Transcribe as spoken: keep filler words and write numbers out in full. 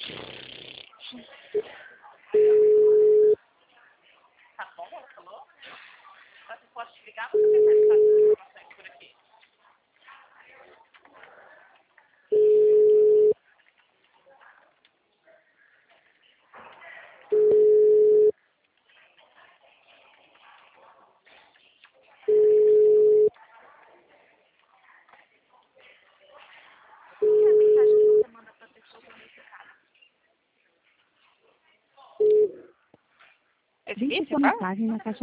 Tá bom, ela falou? Mas eu posso te ligar, você prefere fazer as informações por aqui? Qual que é a mensagem que você manda para a pessoa quando você casa? Deixe sua mensagem na caixa